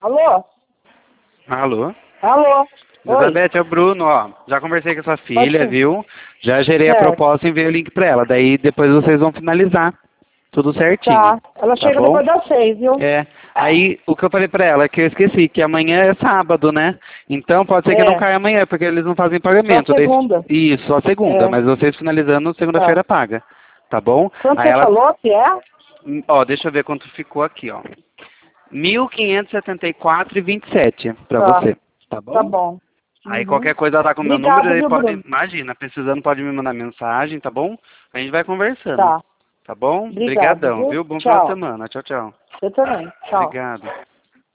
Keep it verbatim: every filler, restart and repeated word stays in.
Alô? Alô? Alô? Oi? Elizabeth, é o Bruno, ó. Já conversei com a sua filha, Pode- viu? Já gerei a Certo. proposta e enviei o link pra ela. Daí depois vocês vão finalizar. Tudo certinho. Tá. Ela Tá chega bom? depois das seis, viu? É. Aí o que eu falei pra ela é que eu esqueci que amanhã é sábado, né? Então pode ser que não É. caia amanhã, porque eles não fazem Só pagamento. Daí- segunda. Isso, só segunda. É. Mas vocês finalizando, Tá. segunda-feira paga. Tá bom? Quanto Aí você ela. falou que é? Ó, deixa eu ver quanto ficou aqui, ó. mil quinhentos e setenta e quatro e vinte e sete pra Tá. você. Tá bom? Tá bom. Aí Uhum. qualquer coisa ela tá com o meu número, Obrigada, aí viu, pode, Bruno? imagina, precisando pode me mandar mensagem, tá bom? A gente vai conversando, Tá. tá bom? Obrigada, Obrigadão, viu? viu? Bom final de Tchau. semana. Tchau, tchau. Eu também. Tchau. Obrigado.